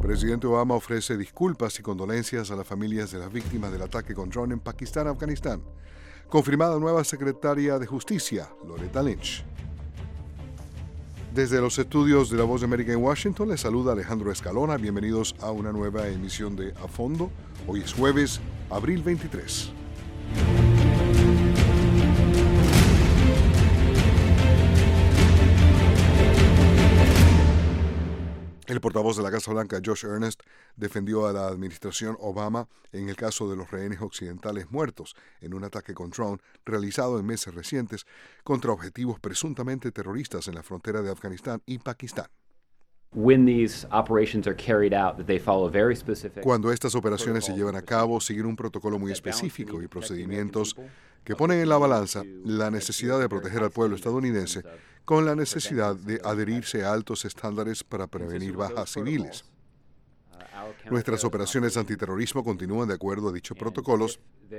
presidente Obama ofrece disculpas y condolencias a las familias de las víctimas del ataque con dron en Pakistán, Afganistán. Confirmada nueva secretaria de Justicia, Loretta Lynch. Desde los estudios de La Voz de América en Washington, les saluda Alejandro Escalona. Bienvenidos a una nueva emisión de A Fondo. Hoy es jueves, abril 23. El portavoz de la Casa Blanca, Josh Earnest, defendió a la administración Obama en el caso de los rehenes occidentales muertos en un ataque con dron realizado en meses recientes contra objetivos presuntamente terroristas en la frontera de Afganistán y Pakistán. Cuando estas operaciones se llevan a cabo, siguen un protocolo muy específico y procedimientos que ponen en la balanza la necesidad de proteger al pueblo estadounidense con la necesidad de adherirse a altos estándares para prevenir bajas civiles. Nuestras operaciones antiterrorismo continúan de acuerdo a dichos protocolos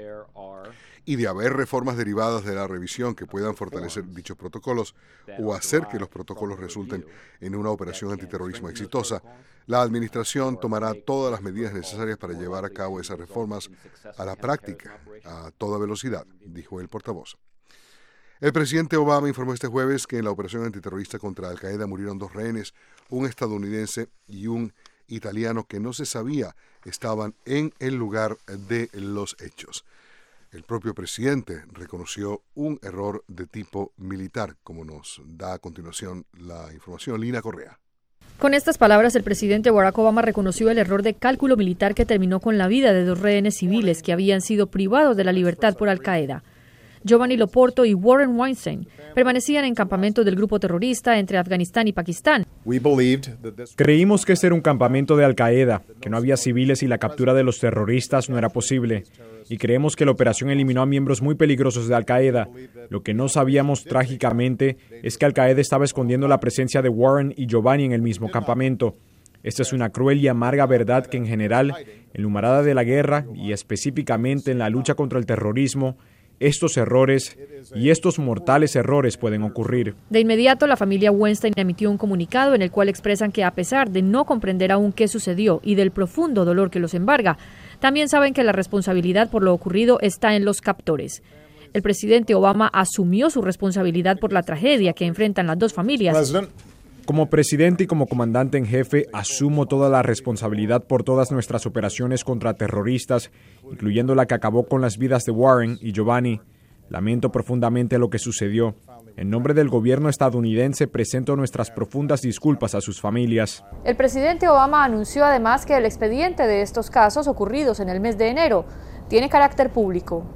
y de haber reformas derivadas de la revisión que puedan fortalecer dichos protocolos o hacer que los protocolos resulten en una operación antiterrorismo exitosa, la administración tomará todas las medidas necesarias para llevar a cabo esas reformas a la práctica, a toda velocidad, dijo el portavoz. El presidente Obama informó este jueves que en la operación antiterrorista contra Al-Qaeda murieron 2 rehenes, un estadounidense y un italiano que no se sabía estaban en el lugar de los hechos. El propio presidente reconoció un error de tipo militar, como nos da a continuación la información Lina Correa. Con estas palabras, el presidente Barack Obama reconoció el error de cálculo militar que terminó con la vida de 2 rehenes civiles que habían sido privados de la libertad por Al-Qaeda. Giovanni Loporto y Warren Weinstein permanecían en campamentos del grupo terrorista entre Afganistán y Pakistán. Creímos que este era un campamento de Al-Qaeda, que no había civiles y la captura de los terroristas no era posible. Y creemos que la operación eliminó a miembros muy peligrosos de Al-Qaeda. Lo que no sabíamos trágicamente es que Al-Qaeda estaba escondiendo la presencia de Warren y Giovanni en el mismo campamento. Esta es una cruel y amarga verdad que en general, en la humarada de la guerra y específicamente en la lucha contra el terrorismo, estos errores y estos mortales errores pueden ocurrir. De inmediato, la familia Weinstein emitió un comunicado en el cual expresan que a pesar de no comprender aún qué sucedió y del profundo dolor que los embarga, también saben que la responsabilidad por lo ocurrido está en los captores. El presidente Obama asumió su responsabilidad por la tragedia que enfrentan las 2 familias. Como presidente y como comandante en jefe, asumo toda la responsabilidad por todas nuestras operaciones contra terroristas, incluyendo la que acabó con las vidas de Warren y Giovanni. Lamento profundamente lo que sucedió. En nombre del gobierno estadounidense, presento nuestras profundas disculpas a sus familias. El presidente Obama anunció además que el expediente de estos casos ocurridos en el mes de enero tiene carácter público.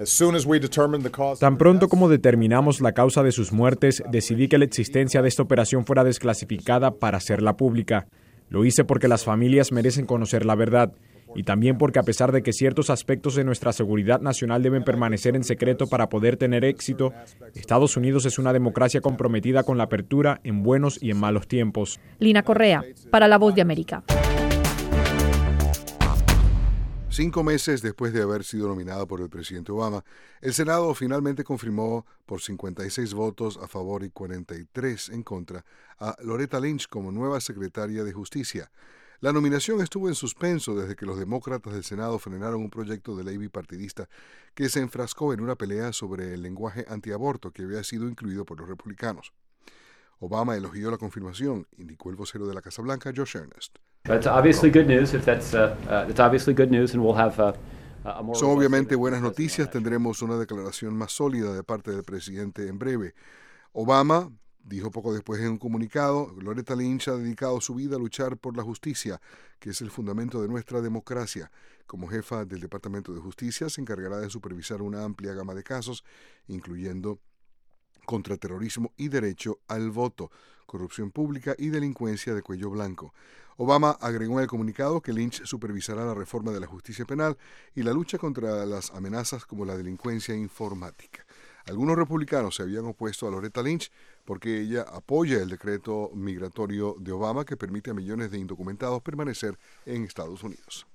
Tan pronto como determinamos la causa de sus muertes, decidí que la existencia de esta operación fuera desclasificada para hacerla pública. Lo hice porque las familias merecen conocer la verdad y también porque a pesar de que ciertos aspectos de nuestra seguridad nacional deben permanecer en secreto para poder tener éxito, Estados Unidos es una democracia comprometida con la apertura en buenos y en malos tiempos. Lina Correa, para La Voz de América. 5 meses después de haber sido nominada por el presidente Obama, el Senado finalmente confirmó por 56 votos a favor y 43 en contra a Loretta Lynch como nueva secretaria de Justicia. La nominación estuvo en suspenso desde que los demócratas del Senado frenaron un proyecto de ley bipartidista que se enfrascó en una pelea sobre el lenguaje antiaborto que había sido incluido por los republicanos. Obama elogió la confirmación, indicó el vocero de la Casa Blanca, Josh Earnest. Son obviamente buenas noticias. Tendremos una declaración más sólida de parte del presidente en breve. Obama dijo poco después en un comunicado, Loretta Lynch ha dedicado su vida a luchar por la justicia, que es el fundamento de nuestra democracia. Como jefa del Departamento de Justicia, se encargará de supervisar una amplia gama de casos, incluyendo contraterrorismo y derecho al voto, corrupción pública y delincuencia de cuello blanco. Obama agregó en el comunicado que Lynch supervisará la reforma de la justicia penal y la lucha contra las amenazas como la delincuencia informática. Algunos republicanos se habían opuesto a Loretta Lynch porque ella apoya el decreto migratorio de Obama que permite a millones de indocumentados permanecer en Estados Unidos.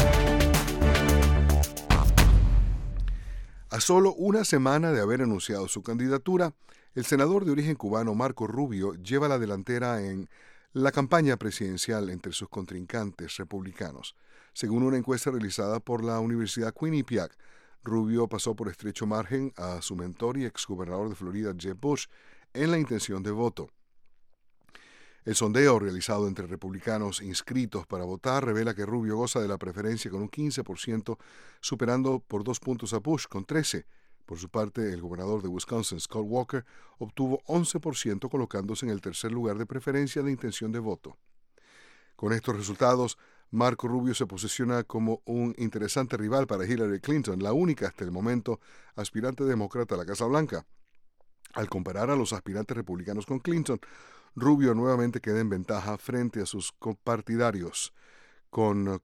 A solo una semana de haber anunciado su candidatura, el senador de origen cubano Marco Rubio lleva la delantera en la campaña presidencial entre sus contrincantes republicanos. Según una encuesta realizada por la Universidad Quinnipiac, Rubio pasó por estrecho margen a su mentor y exgobernador de Florida, Jeb Bush, en la intención de voto. El sondeo realizado entre republicanos inscritos para votar revela que Rubio goza de la preferencia con un 15%, superando por 2 puntos a Bush con 13%. Por su parte, el gobernador de Wisconsin, Scott Walker, obtuvo 11%, colocándose en el tercer lugar de preferencia de intención de voto. Con estos resultados, Marco Rubio se posiciona como un interesante rival para Hillary Clinton, la única hasta el momento aspirante demócrata a la Casa Blanca. Al comparar a los aspirantes republicanos con Clinton, Rubio nuevamente queda en ventaja frente a sus copartidarios, con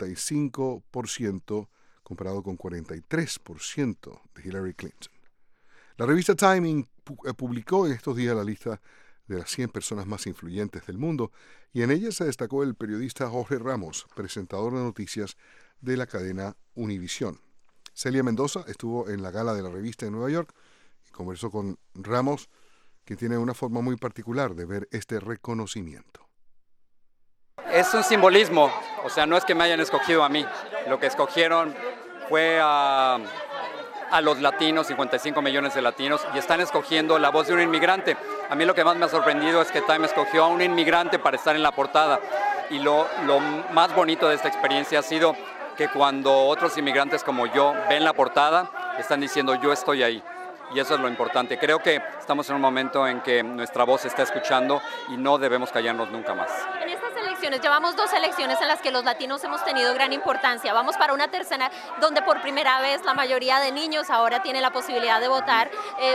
45% comparado con 43% de Hillary Clinton. La revista Time publicó en estos días la lista de las 100 personas más influyentes del mundo, y en ella se destacó el periodista Jorge Ramos, presentador de noticias de la cadena Univisión. Celia Mendoza estuvo en la gala de la revista en Nueva York y conversó con Ramos, que tiene una forma muy particular de ver este reconocimiento. Es un simbolismo, o sea, no es que me hayan escogido a mí, lo que escogieron fue a los latinos, 55 millones de latinos, y están escogiendo la voz de un inmigrante. A mí lo que más me ha sorprendido es que Time escogió a un inmigrante para estar en la portada, y lo más bonito de esta experiencia ha sido que cuando otros inmigrantes como yo ven la portada, están diciendo yo estoy ahí. Y eso es lo importante. Creo que estamos en un momento en que nuestra voz se está escuchando y no debemos callarnos nunca más. En estas elecciones, llevamos 2 elecciones en las que los latinos hemos tenido gran importancia. Vamos para una tercera donde por primera vez la mayoría de niños ahora tiene la posibilidad de votar.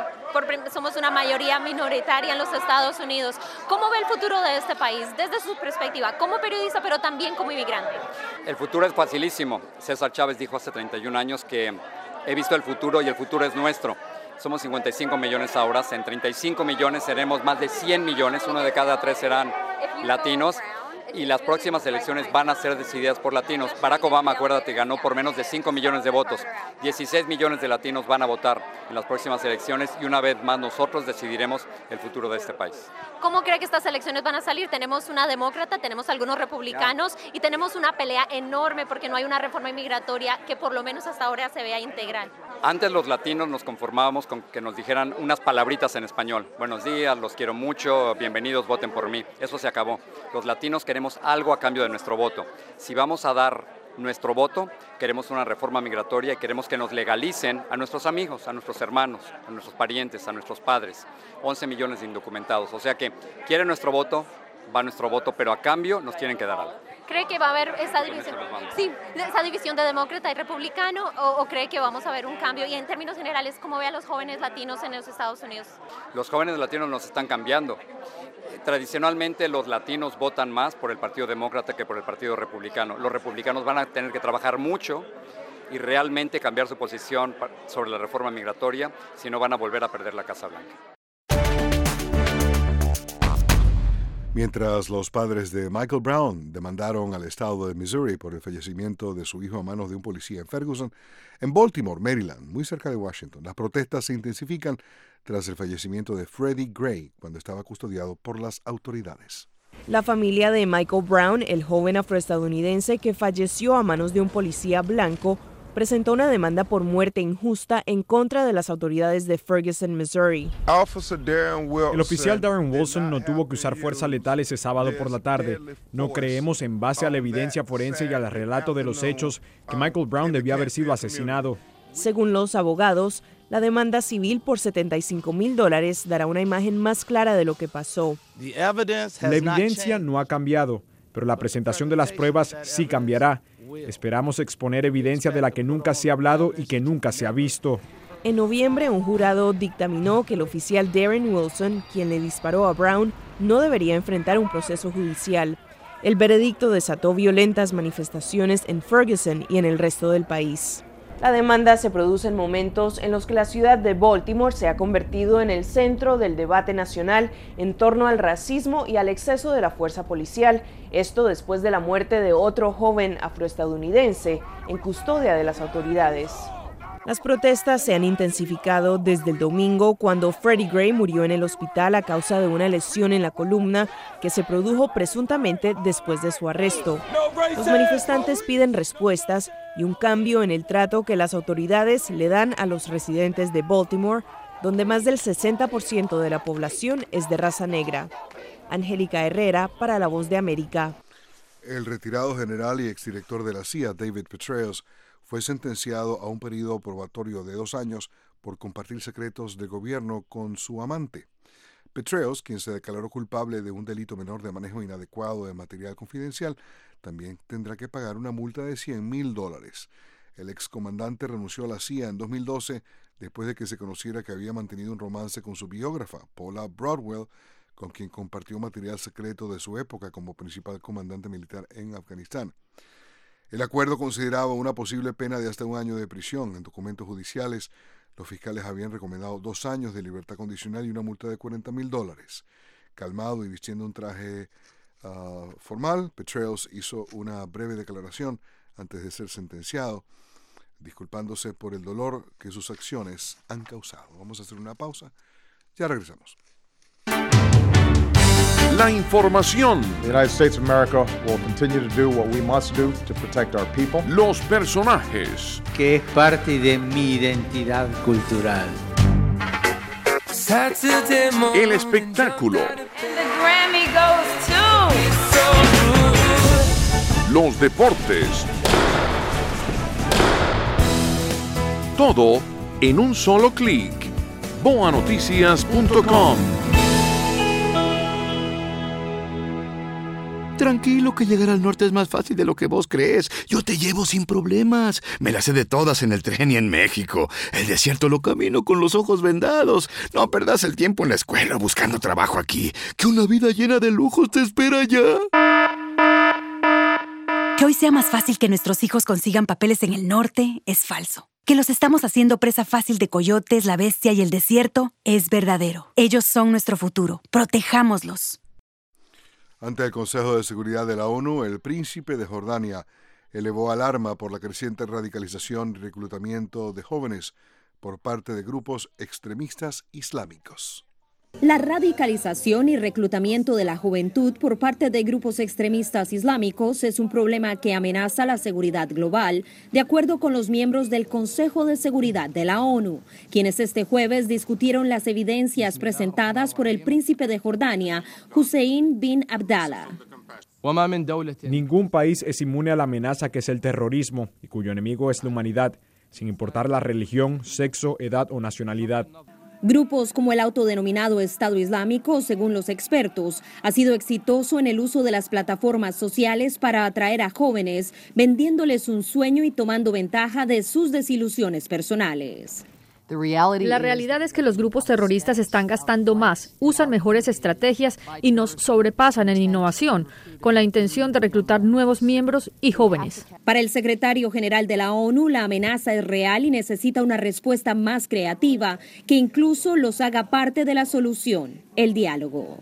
Somos una mayoría minoritaria en los Estados Unidos. ¿Cómo ve el futuro de este país desde su perspectiva, como periodista, pero también como inmigrante? El futuro es facilísimo. César Chávez dijo hace 31 años que he visto el futuro y el futuro es nuestro. Somos 55 millones ahora, en 35 millones seremos más de 100 millones, 1 de cada 3 serán latinos, y las próximas elecciones van a ser decididas por latinos. Barack Obama, acuérdate, ganó por menos de 5 millones de votos. 16 millones de latinos van a votar en las próximas elecciones y una vez más nosotros decidiremos el futuro de este país. ¿Cómo cree que estas elecciones van a salir? Tenemos una demócrata, tenemos algunos republicanos y tenemos una pelea enorme porque no hay una reforma inmigratoria que por lo menos hasta ahora se vea integral. Antes los latinos nos conformábamos con que nos dijeran unas palabritas en español. Buenos días, los quiero mucho, bienvenidos, voten por mí. Eso se acabó. Los latinos queremos algo a cambio de nuestro voto. Si vamos a dar nuestro voto, queremos una reforma migratoria y queremos que nos legalicen a nuestros amigos, a nuestros hermanos, a nuestros parientes, a nuestros padres. 11 millones de indocumentados. O sea que quieren nuestro voto, va nuestro voto, pero a cambio nos tienen que dar algo. ¿Cree que va a haber esa división? Sí, esa división de demócrata y republicano, o cree que vamos a ver un cambio? Y en términos generales, ¿cómo ve a los jóvenes latinos en los Estados Unidos? Los jóvenes latinos nos están cambiando. Tradicionalmente los latinos votan más por el Partido Demócrata que por el Partido Republicano. Los republicanos van a tener que trabajar mucho y realmente cambiar su posición sobre la reforma migratoria, si no van a volver a perder la Casa Blanca. Mientras los padres de Michael Brown demandaron al estado de Missouri por el fallecimiento de su hijo a manos de un policía en Ferguson, en Baltimore, Maryland, muy cerca de Washington, las protestas se intensifican tras el fallecimiento de Freddie Gray cuando estaba custodiado por las autoridades. La familia de Michael Brown, el joven afroestadounidense que falleció a manos de un policía blanco, presentó una demanda por muerte injusta en contra de las autoridades de Ferguson, Missouri. El oficial Darren Wilson no tuvo que usar fuerza letal ese sábado por la tarde. No creemos, en base a la evidencia forense y al relato de los hechos, que Michael Brown debió haber sido asesinado. Según los abogados, la demanda civil por $75,000 dará una imagen más clara de lo que pasó. La evidencia no ha cambiado, pero la presentación de las pruebas sí cambiará. Esperamos exponer evidencia de la que nunca se ha hablado y que nunca se ha visto. En noviembre, un jurado dictaminó que el oficial Darren Wilson, quien le disparó a Brown, no debería enfrentar un proceso judicial. El veredicto desató violentas manifestaciones en Ferguson y en el resto del país. La demanda se produce en momentos en los que la ciudad de Baltimore se ha convertido en el centro del debate nacional en torno al racismo y al exceso de la fuerza policial. Esto después de la muerte de otro joven afroestadounidense en custodia de las autoridades. Las protestas se han intensificado desde el domingo, cuando Freddie Gray murió en el hospital a causa de una lesión en la columna que se produjo presuntamente después de su arresto. Los manifestantes piden respuestas y un cambio en el trato que las autoridades le dan a los residentes de Baltimore, donde más del 60% de la población es de raza negra. Angélica Herrera, para La Voz de América. El retirado general y exdirector de la CIA, David Petraeus, fue sentenciado a un periodo probatorio de 2 años por compartir secretos de gobierno con su amante. Petraeus, quien se declaró culpable de un delito menor de manejo inadecuado de material confidencial, también tendrá que pagar una multa de $100,000. El excomandante renunció a la CIA en 2012 después de que se conociera que había mantenido un romance con su biógrafa, Paula Broadwell, con quien compartió material secreto de su época como principal comandante militar en Afganistán. El acuerdo consideraba una posible pena de hasta 1 año de prisión. En documentos judiciales, los fiscales habían recomendado 2 años de libertad condicional y una multa de $40,000. Calmado y vistiendo un traje formal, Petraeus hizo una breve declaración antes de ser sentenciado, disculpándose por el dolor que sus acciones han causado. Vamos a hacer una pausa. Ya regresamos. La información. The United States of America will continue to do what we must do to protect our people. Los personajes. Que es parte de mi identidad cultural. El espectáculo. The Grammy goes to. Los deportes. Todo en un solo clic. boanoticias.com. Tranquilo, que llegar al norte es más fácil de lo que vos crees. Yo te llevo sin problemas. Me las sé de todas en el tren y en México. El desierto lo camino con los ojos vendados. No perdas el tiempo en la escuela buscando trabajo aquí, que una vida llena de lujos te espera ya. Que hoy sea más fácil que nuestros hijos consigan papeles en el norte es falso. Que los estamos haciendo presa fácil de coyotes, la bestia y el desierto es verdadero. Ellos son nuestro futuro. Protejámoslos. Ante el Consejo de Seguridad de la ONU, el príncipe de Jordania elevó alarma por la creciente radicalización y reclutamiento de jóvenes por parte de grupos extremistas islámicos. La radicalización y reclutamiento de la juventud por parte de grupos extremistas islámicos es un problema que amenaza la seguridad global, de acuerdo con los miembros del Consejo de Seguridad de la ONU, quienes este jueves discutieron las evidencias presentadas por el príncipe de Jordania, Hussein bin Abdallah. Ningún país es inmune a la amenaza que es el terrorismo y cuyo enemigo es la humanidad, sin importar la religión, sexo, edad o nacionalidad. Grupos como el autodenominado Estado Islámico, según los expertos, ha sido exitoso en el uso de las plataformas sociales para atraer a jóvenes, vendiéndoles un sueño y tomando ventaja de sus desilusiones personales. La realidad es que los grupos terroristas están gastando más, usan mejores estrategias y nos sobrepasan en innovación, con la intención de reclutar nuevos miembros y jóvenes. Para el secretario general de la ONU, la amenaza es real y necesita una respuesta más creativa, que incluso los haga parte de la solución, el diálogo.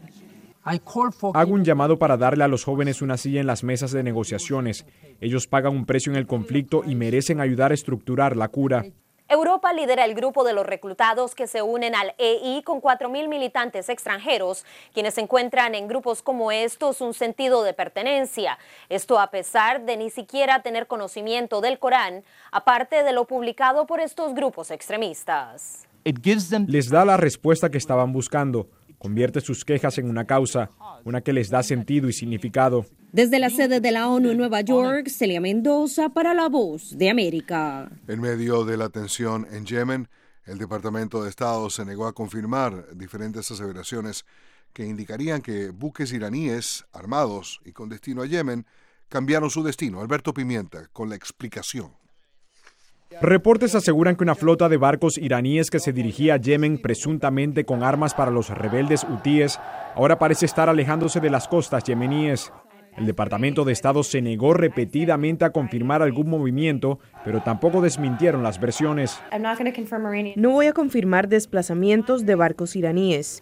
Hago un llamado para darle a los jóvenes una silla en las mesas de negociaciones. Ellos pagan un precio en el conflicto y merecen ayudar a estructurar la cura. Europa lidera el grupo de los reclutados que se unen al EI con 4.000 militantes extranjeros, quienes encuentran en grupos como estos un sentido de pertenencia. Esto a pesar de ni siquiera tener conocimiento del Corán, aparte de lo publicado por estos grupos extremistas. Les da la respuesta que estaban buscando. Convierte sus quejas en una causa, una que les da sentido y significado. Desde la sede de la ONU en Nueva York, Celia Mendoza para La Voz de América. En medio de la tensión en Yemen, el Departamento de Estado se negó a confirmar diferentes aseveraciones que indicarían que buques iraníes armados y con destino a Yemen cambiaron su destino. Alberto Pimienta con la explicación. Reportes aseguran que una flota de barcos iraníes que se dirigía a Yemen presuntamente con armas para los rebeldes hutíes ahora parece estar alejándose de las costas yemeníes. El Departamento de Estado se negó repetidamente a confirmar algún movimiento, pero tampoco desmintieron las versiones. No voy a confirmar desplazamientos de barcos iraníes.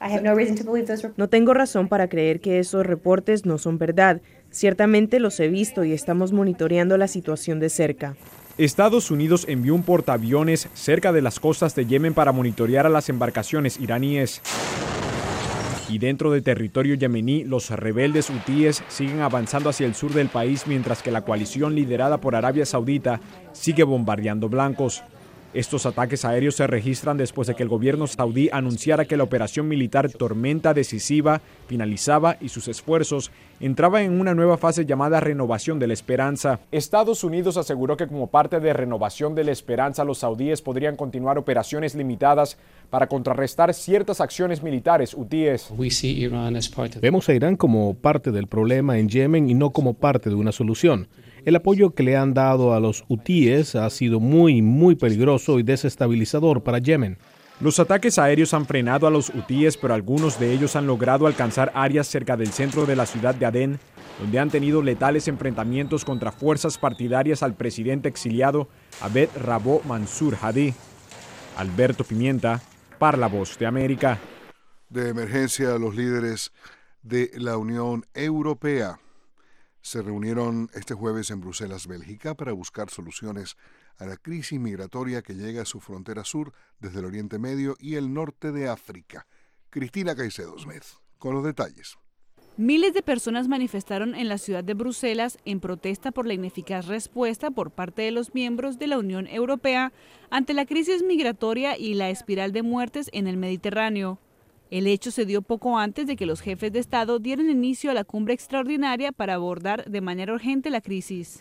No tengo razón para creer que esos reportes no son verdad. Ciertamente los he visto y estamos monitoreando la situación de cerca. Estados Unidos envió un portaaviones cerca de las costas de Yemen para monitorear a las embarcaciones iraníes. Y dentro del territorio yemení, los rebeldes hutíes siguen avanzando hacia el sur del país mientras que la coalición liderada por Arabia Saudita sigue bombardeando blancos. Estos ataques aéreos se registran después de que el gobierno saudí anunciara que la operación militar Tormenta Decisiva finalizaba y sus esfuerzos entraban en una nueva fase llamada Renovación de la Esperanza. Estados Unidos aseguró que como parte de Renovación de la Esperanza, los saudíes podrían continuar operaciones limitadas para contrarrestar ciertas acciones militares hutíes. Vemos a Irán como parte del problema en Yemen y no como parte de una solución. El apoyo que le han dado a los hutíes ha sido muy peligroso y desestabilizador para Yemen. Los ataques aéreos han frenado a los hutíes, pero algunos de ellos han logrado alcanzar áreas cerca del centro de la ciudad de Adén, donde han tenido letales enfrentamientos contra fuerzas partidarias al presidente exiliado Abed Rabo Mansur Hadi. Alberto Pimienta, para La Voz de América. De emergencia, los líderes de la Unión Europea se reunieron este jueves en Bruselas, Bélgica, para buscar soluciones a la crisis migratoria que llega a su frontera sur desde el Oriente Medio y el norte de África. Cristina Caicedo Smith, con los detalles. Miles de personas manifestaron en la ciudad de Bruselas en protesta por la ineficaz respuesta por parte de los miembros de la Unión Europea ante la crisis migratoria y la espiral de muertes en el Mediterráneo. El hecho se dio poco antes de que los jefes de Estado dieran inicio a la cumbre extraordinaria para abordar de manera urgente la crisis.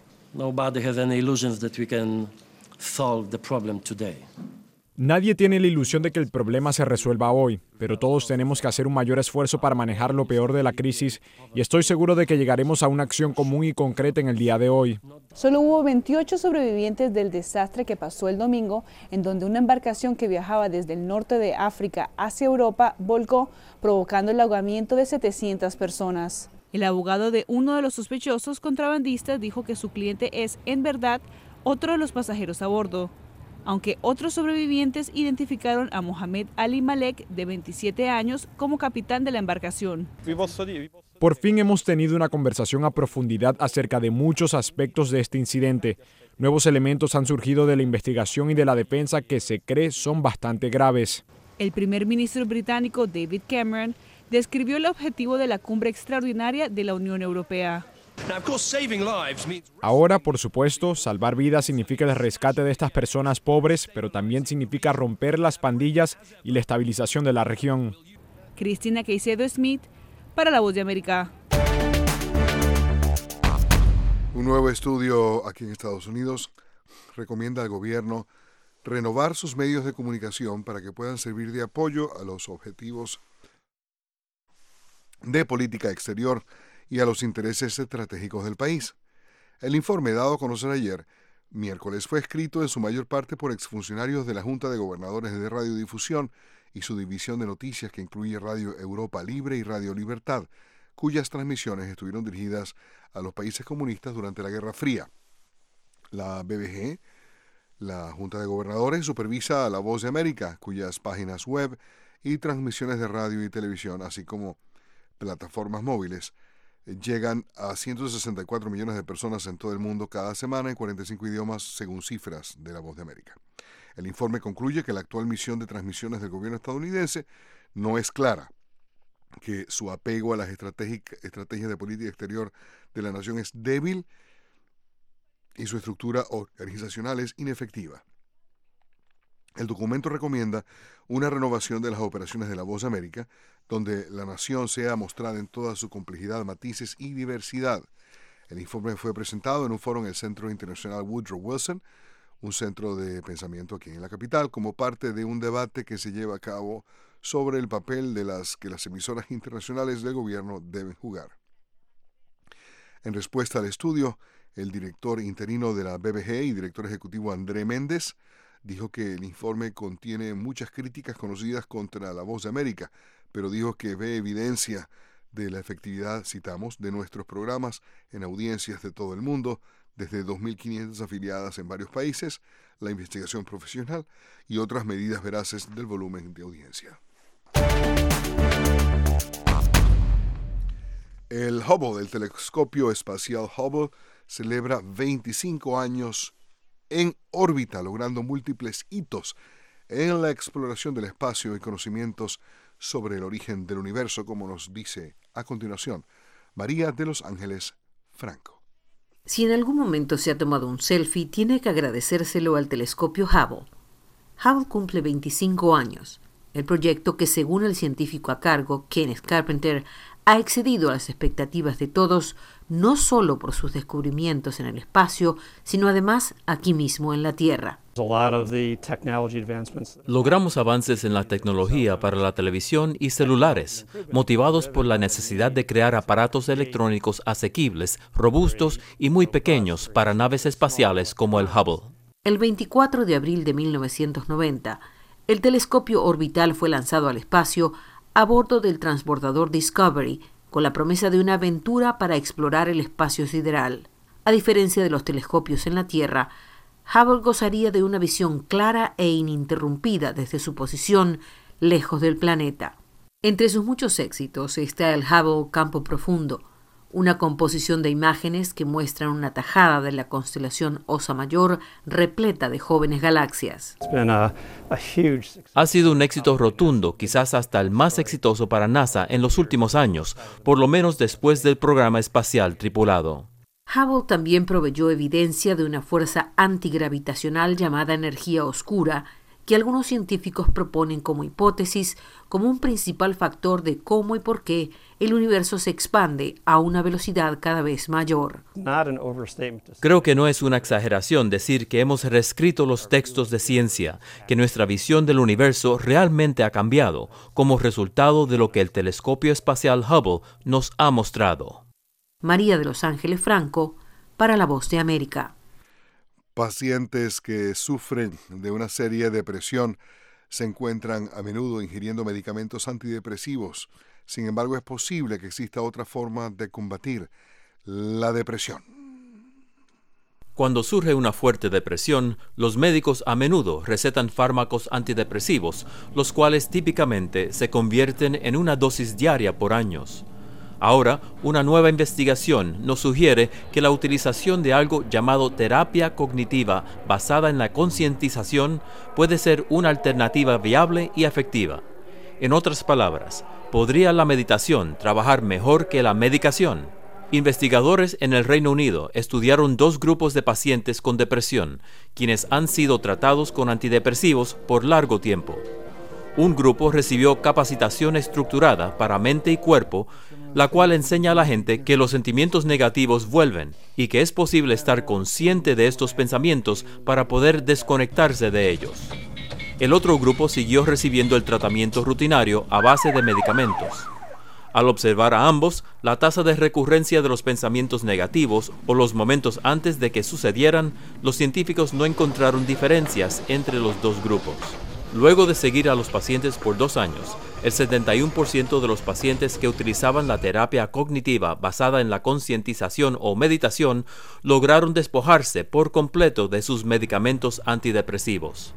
Nadie tiene la ilusión de que el problema se resuelva hoy, pero todos tenemos que hacer un mayor esfuerzo para manejar lo peor de la crisis y estoy seguro de que llegaremos a una acción común y concreta en el día de hoy. Solo hubo 28 sobrevivientes del desastre que pasó el domingo, en donde una embarcación que viajaba desde el norte de África hacia Europa volcó, provocando el ahogamiento de 700 personas. El abogado de uno de los sospechosos contrabandistas dijo que su cliente es, en verdad, otro de los pasajeros a bordo. Aunque otros sobrevivientes identificaron a Mohamed Ali Malek, de 27 años, como capitán de la embarcación. Por fin hemos tenido una conversación a profundidad acerca de muchos aspectos de este incidente. Nuevos elementos han surgido de la investigación y de la defensa que se cree son bastante graves. El primer ministro británico David Cameron describió el objetivo de la cumbre extraordinaria de la Unión Europea. Ahora, por supuesto, salvar vidas significa el rescate de estas personas pobres, pero también significa romper las pandillas y la estabilización de la región. Cristina Caicedo Smith, para La Voz de América. Un nuevo estudio aquí en Estados Unidos recomienda al gobierno renovar sus medios de comunicación para que puedan servir de apoyo a los objetivos de política exterior y a los intereses estratégicos del país. El informe dado a conocer ayer, miércoles, fue escrito en su mayor parte por exfuncionarios de la Junta de Gobernadores de Radiodifusión y su división de noticias que incluye Radio Europa Libre y Radio Libertad, cuyas transmisiones estuvieron dirigidas a los países comunistas durante la Guerra Fría. La BBG, la Junta de Gobernadores, supervisa a La Voz de América, cuyas páginas web y transmisiones de radio y televisión, así como plataformas móviles, llegan a 164 millones de personas en todo el mundo cada semana en 45 idiomas, según cifras de La Voz de América. El informe concluye que la actual misión de transmisiones del gobierno estadounidense no es clara, que su apego a las estrategias de política exterior de la nación es débil y su estructura organizacional es inefectiva. El documento recomienda una renovación de las operaciones de La Voz de América, donde la nación sea mostrada en toda su complejidad, matices y diversidad. El informe fue presentado en un foro en el Centro Internacional Woodrow Wilson, un centro de pensamiento aquí en la capital, como parte de un debate que se lleva a cabo sobre el papel que las emisoras internacionales del gobierno deben jugar. En respuesta al estudio, el director interino de la BBG y director ejecutivo André Méndez dijo que el informe contiene muchas críticas conocidas contra La Voz de América, pero dijo que ve evidencia de la efectividad, citamos, de nuestros programas en audiencias de todo el mundo, desde 2.500 afiliadas en varios países, la investigación profesional y otras medidas veraces del volumen de audiencia. El Hubble, el telescopio espacial Hubble, celebra 25 años en órbita, logrando múltiples hitos en la exploración del espacio y conocimientos sobre el origen del universo, como nos dice a continuación María de Los Ángeles Franco. Si en algún momento se ha tomado un selfie, tiene que agradecérselo al telescopio Hubble. Hubble cumple 25 años. El proyecto que, según el científico a cargo, Kenneth Carpenter, ha excedido las expectativas de todos, no solo por sus descubrimientos en el espacio, sino además aquí mismo en la Tierra. Logramos avances en la tecnología para la televisión y celulares, motivados por la necesidad de crear aparatos electrónicos asequibles, robustos y muy pequeños para naves espaciales como el Hubble. El 24 de abril de 1990, el telescopio orbital fue lanzado al espacio a bordo del transbordador Discovery, con la promesa de una aventura para explorar el espacio sideral. A diferencia de los telescopios en la Tierra, Hubble gozaría de una visión clara e ininterrumpida desde su posición lejos del planeta. Entre sus muchos éxitos está el Hubble Campo Profundo, una composición de imágenes que muestran una tajada de la constelación Osa Mayor repleta de jóvenes galaxias. Ha sido un éxito rotundo, quizás hasta el más exitoso para NASA en los últimos años, por lo menos después del programa espacial tripulado. Hubble también proveyó evidencia de una fuerza antigravitacional llamada energía oscura, que algunos científicos proponen como hipótesis como un principal factor de cómo y por qué el universo se expande a una velocidad cada vez mayor. Creo que no es una exageración decir que hemos reescrito los textos de ciencia, que nuestra visión del universo realmente ha cambiado como resultado de lo que el telescopio espacial Hubble nos ha mostrado. María de Los Ángeles Franco, para La Voz de América. Pacientes que sufren de una seria depresión se encuentran a menudo ingiriendo medicamentos antidepresivos. Sin embargo, es posible que exista otra forma de combatir la depresión. Cuando surge una fuerte depresión, los médicos a menudo recetan fármacos antidepresivos, los cuales típicamente se convierten en una dosis diaria por años. Ahora, una nueva investigación nos sugiere que la utilización de algo llamado terapia cognitiva basada en la concientización puede ser una alternativa viable y efectiva. En otras palabras, ¿podría la meditación trabajar mejor que la medicación? Investigadores en el Reino Unido estudiaron 2 grupos de pacientes con depresión, quienes han sido tratados con antidepresivos por largo tiempo. Un grupo recibió capacitación estructurada para mente y cuerpo, la cual enseña a la gente que los sentimientos negativos vuelven y que es posible estar consciente de estos pensamientos para poder desconectarse de ellos. El otro grupo siguió recibiendo el tratamiento rutinario a base de medicamentos. Al observar a ambos, la tasa de recurrencia de los pensamientos negativos o los momentos antes de que sucedieran, los científicos no encontraron diferencias entre los 2 grupos. Luego de seguir a los pacientes por 2 años, el 71% de los pacientes que utilizaban la terapia cognitiva basada en la concientización o meditación lograron despojarse por completo de sus medicamentos antidepresivos.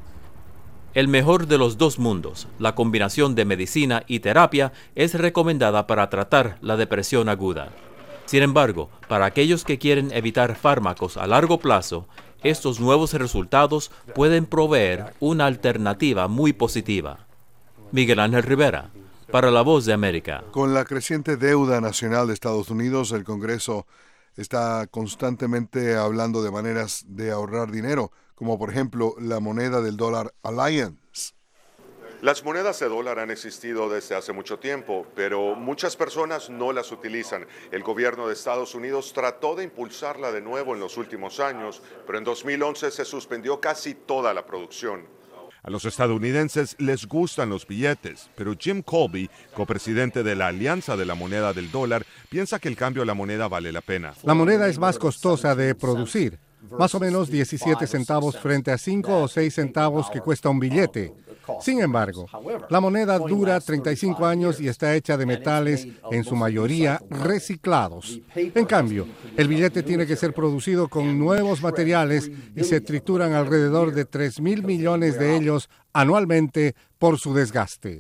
El mejor de los 2 mundos, la combinación de medicina y terapia, es recomendada para tratar la depresión aguda. Sin embargo, para aquellos que quieren evitar fármacos a largo plazo, estos nuevos resultados pueden proveer una alternativa muy positiva. Miguel Ángel Rivera, para La Voz de América. Con la creciente deuda nacional de Estados Unidos, el Congreso está constantemente hablando de maneras de ahorrar dinero, como por ejemplo la moneda del dólar Alliance. Las monedas de dólar han existido desde hace mucho tiempo, pero muchas personas no las utilizan. El gobierno de Estados Unidos trató de impulsarla de nuevo en los últimos años, pero en 2011 se suspendió casi toda la producción. A los estadounidenses les gustan los billetes, pero Jim Colby, copresidente de la Alianza de la Moneda del Dólar, piensa que el cambio a la moneda vale la pena. La moneda es más costosa de producir, más o menos 17 centavos frente a 5 o 6 centavos que cuesta un billete. Sin embargo, la moneda dura 35 años y está hecha de metales, en su mayoría reciclados. En cambio, el billete tiene que ser producido con nuevos materiales y se trituran alrededor de 3.000 millones de ellos anualmente por su desgaste.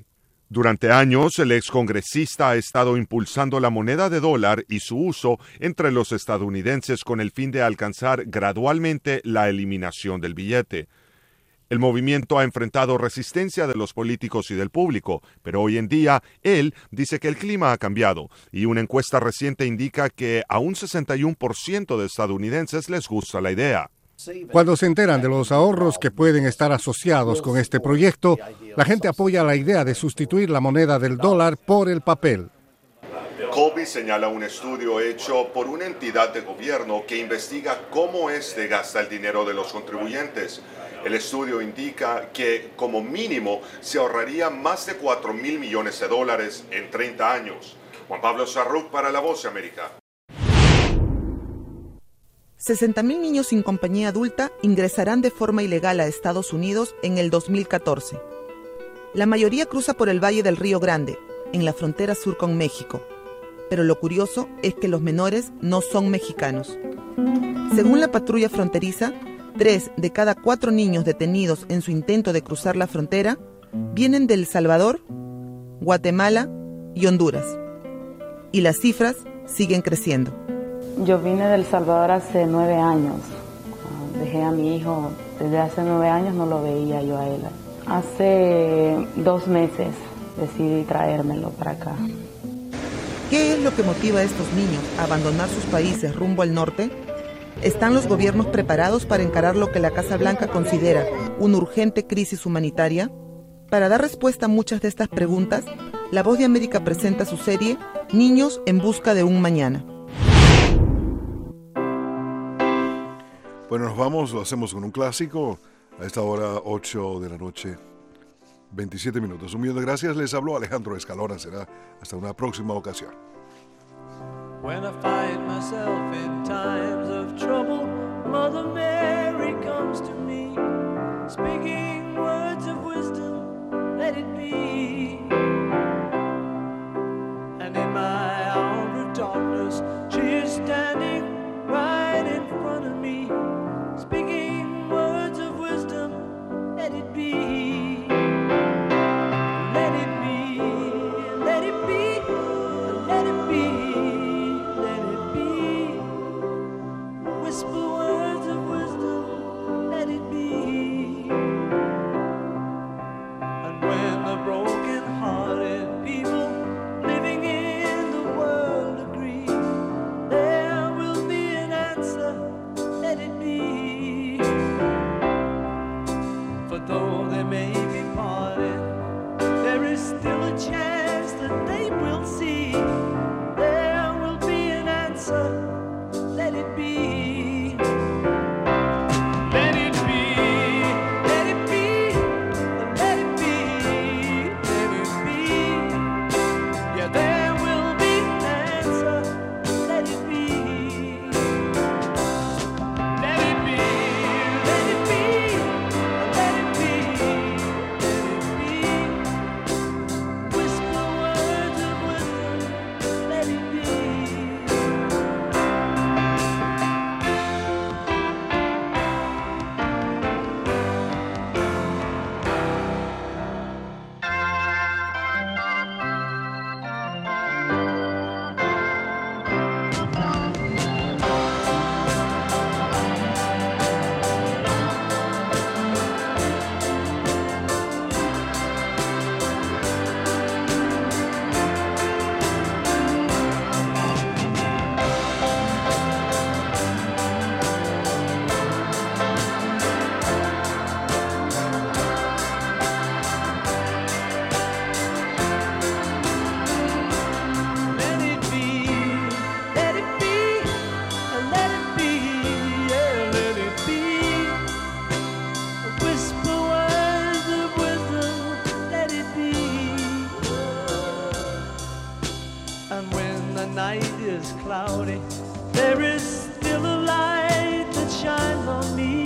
Durante años, el excongresista ha estado impulsando la moneda de dólar y su uso entre los estadounidenses con el fin de alcanzar gradualmente la eliminación del billete. El movimiento ha enfrentado resistencia de los políticos y del público, pero hoy en día él dice que el clima ha cambiado y una encuesta reciente indica que a un 61% de estadounidenses les gusta la idea. Cuando se enteran de los ahorros que pueden estar asociados con este proyecto, la gente apoya la idea de sustituir la moneda del dólar por el papel. Colby señala un estudio hecho por una entidad de gobierno que investiga cómo gasta el dinero de los contribuyentes. El estudio indica que, como mínimo, se ahorraría más de $4,000 millones en 30 años. Juan Pablo Sarruc para La Voz de América. 60,000 niños sin compañía adulta ingresarán de forma ilegal a Estados Unidos en el 2014. La mayoría cruza por el Valle del Río Grande, en la frontera sur con México. Pero lo curioso es que los menores no son mexicanos. Según la patrulla fronteriza, 3 de cada 4 niños detenidos en su intento de cruzar la frontera vienen de El Salvador, Guatemala y Honduras. Y las cifras siguen creciendo. Yo vine de El Salvador hace 9 años. Dejé a mi hijo desde hace 9 años, no lo veía yo a él. Hace 2 meses decidí traérmelo para acá. ¿Qué es lo que motiva a estos niños a abandonar sus países rumbo al norte? ¿Están los gobiernos preparados para encarar lo que la Casa Blanca considera una urgente crisis humanitaria? Para dar respuesta a muchas de estas preguntas, La Voz de América presenta su serie Niños en busca de un mañana. Bueno, nos vamos, lo hacemos con un clásico. A esta hora, 8 de la noche, 27 minutos. Un millón de gracias. Les habló Alejandro Escalona. Será hasta una próxima ocasión. When I find myself in times of trouble, Mother Mary comes to me, speaking words of wisdom, let it be. And in my hour of darkness, she is standing right in front of me, speaking words of wisdom, let it be. Let it be, let it be, let it be. Whisper words of wisdom, let it be. And when the broken-hearted people living in the world agree, there will be an answer, let it be. For though they may be parted, there is still a chance that they will see. There will be an answer, let it be. Cloudy, there is still a light that shines on me.